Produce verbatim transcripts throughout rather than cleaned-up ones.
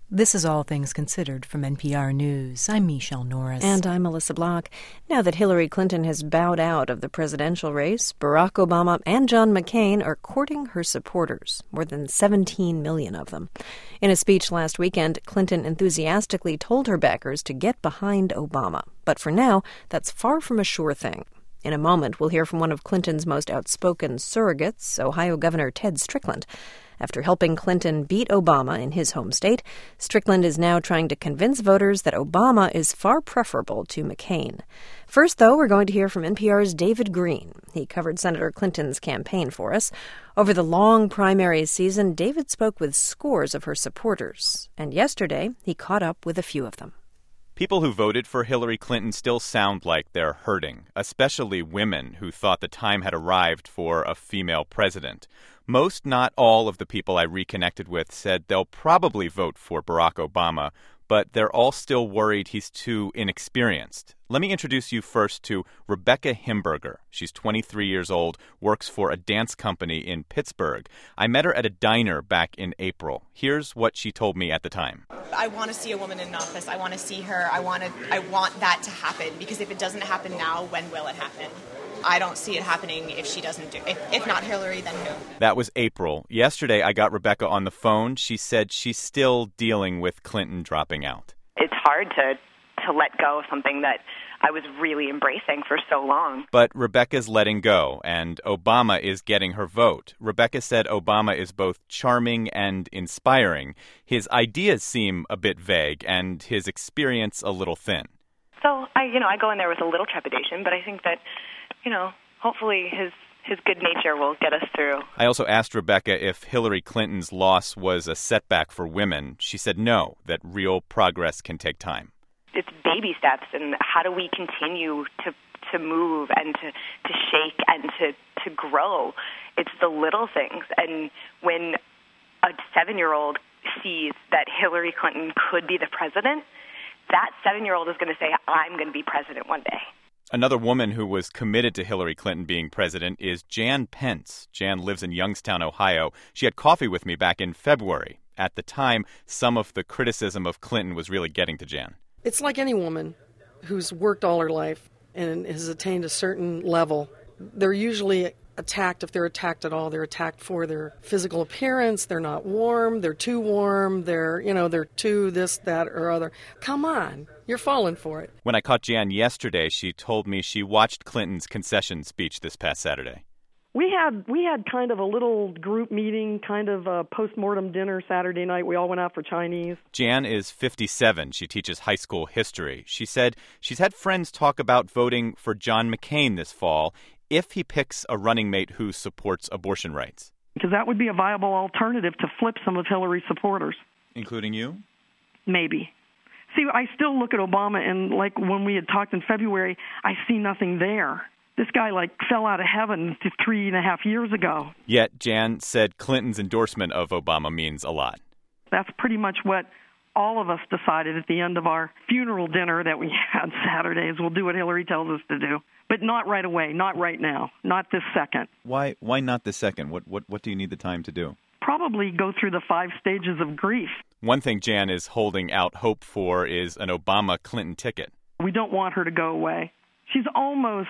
This is All Things Considered from N P R News. I'm Michelle Norris. And I'm Melissa Block. Now that Hillary Clinton has bowed out of the presidential race, Barack Obama and John McCain are courting her supporters, more than seventeen million of them. In a speech last weekend, Clinton enthusiastically told her backers to get behind Obama. But for now, that's far from a sure thing. In a moment, we'll hear from one of Clinton's most outspoken surrogates, Ohio Governor Ted Strickland. After helping Clinton beat Obama in his home state, Strickland is now trying to convince voters that Obama is far preferable to McCain. First, though, we're going to hear from N P R's David Green. He covered Senator Clinton's campaign for us. Over the long primary season, David spoke with scores of her supporters. And yesterday, he caught up with a few of them. People who voted for Hillary Clinton still sound like they're hurting, especially women who thought the time had arrived for a female president. Most, not all, of the people I reconnected with said they'll probably vote for Barack Obama, but they're all still worried he's too inexperienced. Let me introduce you first to Rebecca Himberger. She's twenty-three years old, works for a dance company in Pittsburgh. I met her at a diner back in April. Here's what she told me at the time. I want to see a woman in office. I want to see her. I want to, I want that to happen, because if it doesn't happen now, when will it happen? I don't see it happening if she doesn't do it. If, if not Hillary, then who? That was April. Yesterday, I got Rebecca on the phone. She said she's still dealing with Clinton dropping out. It's hard to, to let go of something that I was really embracing for so long. But Rebecca's letting go, and Obama is getting her vote. Rebecca said Obama is both charming and inspiring. His ideas seem a bit vague, and his experience a little thin. So, I, you know, I go in there with a little trepidation, but I think that, you know, hopefully his his good nature will get us through. I also asked Rebecca if Hillary Clinton's loss was a setback for women. She said no, that real progress can take time. It's baby steps, and how do we continue to to move and to, to shake and to, to grow? It's the little things. And when a seven-year-old sees that Hillary Clinton could be the president, that seven-year-old is going to say, I'm going to be president one day. Another woman who was committed to Hillary Clinton being president is Jan Pence. Jan lives in Youngstown, Ohio. She had coffee with me back in February. At the time, some of the criticism of Clinton was really getting to Jan. It's like any woman who's worked all her life and has attained a certain level. They're usually attacked, if they're attacked at all, they're attacked for their physical appearance. They're not warm. They're too warm. They're, you know, they're too this, that, or other. Come on. You're falling for it. When I caught Jan yesterday, she told me she watched Clinton's concession speech this past Saturday. We had we had kind of a little group meeting, kind of a post-mortem dinner Saturday night. We all went out for Chinese. Jan is fifty-seven. She teaches high school history. She said she's had friends talk about voting for John McCain this fall if he picks a running mate who supports abortion rights. Because that would be a viable alternative to flip some of Hillary's supporters. Including you? Maybe. See, I still look at Obama, and like when we had talked in February, I see nothing there. This guy, like, fell out of heaven three and a half years ago. Yet Jan said Clinton's endorsement of Obama means a lot. That's pretty much what all of us decided at the end of our funeral dinner that we had Saturday, is we'll do what Hillary tells us to do. But not right away, not right now, not this second. Why Why not this second? What, what, what do you need the time to do? Probably go through the five stages of grief. One thing Jan is holding out hope for is an Obama-Clinton ticket. We don't want her to go away. She's almost,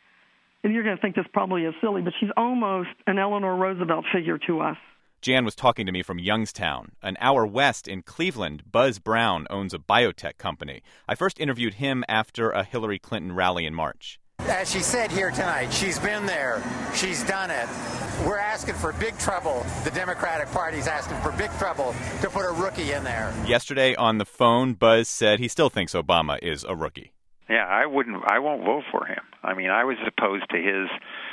and you're going to think this probably is silly, but she's almost an Eleanor Roosevelt figure to us. Jan was talking to me from Youngstown. An hour west in Cleveland, Buzz Brown owns a biotech company. I first interviewed him after a Hillary Clinton rally in March. As she said here tonight, she's been there. She's done it. We're asking for big trouble. The Democratic Party's asking for big trouble to put a rookie in there. Yesterday on the phone, Buzz said he still thinks Obama is a rookie. Yeah, I wouldn't. I won't vote for him. I mean, I was opposed to his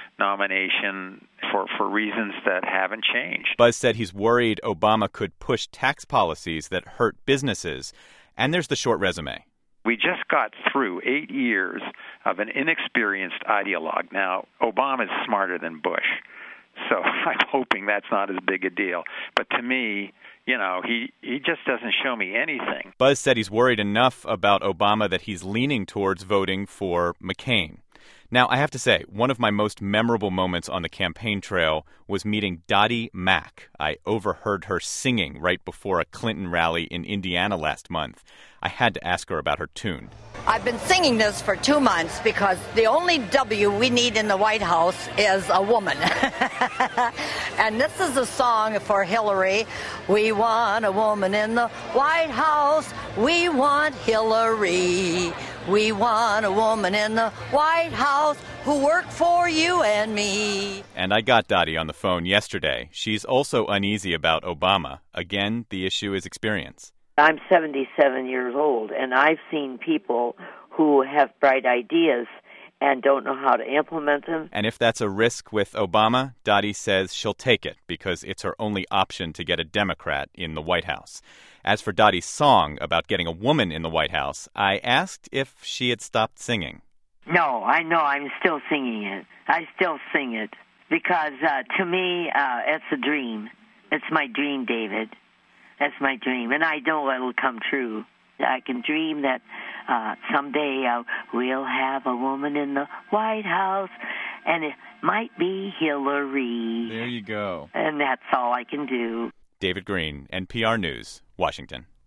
nomination for, for reasons that haven't changed. Buzz said he's worried Obama could push tax policies that hurt businesses. And there's the short resume. We just got through eight years of an inexperienced ideologue. Now, Obama's smarter than Bush, so I'm hoping that's not as big a deal. But to me, you know, he, he just doesn't show me anything. Buzz said he's worried enough about Obama that he's leaning towards voting for McCain. Now, I have to say, one of my most memorable moments on the campaign trail was meeting Dottie Mack. I overheard her singing right before a Clinton rally in Indiana last month. I had to ask her about her tune. I've been singing this for two months because the only W we need in the White House is a woman. And this is a song for Hillary. We want a woman in the White House. We want Hillary. We want a woman in the White House who worked for you and me. And I got Dottie on the phone yesterday. She's also uneasy about Obama. Again, the issue is experience. I'm seventy-seven years old, and I've seen people who have bright ideas and don't know how to implement them. And if that's a risk with Obama, Dottie says she'll take it because it's her only option to get a Democrat in the White House. As for Dottie's song about getting a woman in the White House, I asked if she had stopped singing. No, I know. I'm still singing it. I still sing it because uh, to me, uh, it's a dream. It's my dream, David. That's my dream, and I know it'll come true. I can dream that uh, someday uh, we'll have a woman in the White House, and it might be Hillary. There you go. And that's all I can do. David Green, N P R News, Washington.